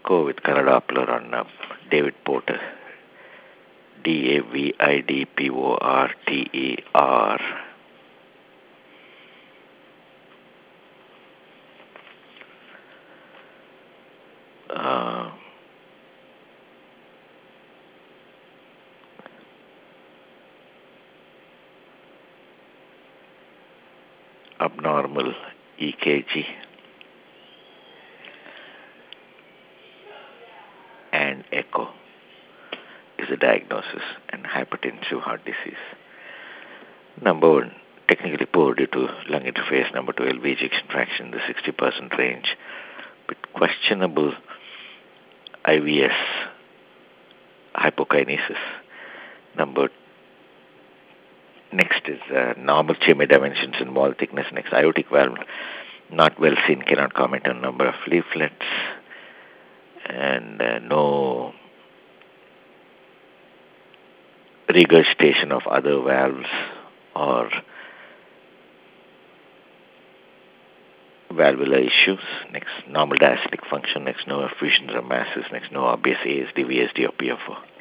echo with Doppler on David Porter. Davidporter. Abnormal EKG and echo is a diagnosis and hypertensive heart disease. Number one, technically poor due to lung interface. Number two, LV ejection fraction in the 60% range, with questionable IVS hypokinesis. Next is normal Chime dimensions in wall thickness. Next, aortic valve not well seen, cannot comment on number of leaflets, and no regurgitation of other valves or valvular issues. Next, normal diastolic function. Next, no effusions or masses. Next, no obvious ASD, VSD, or PFO.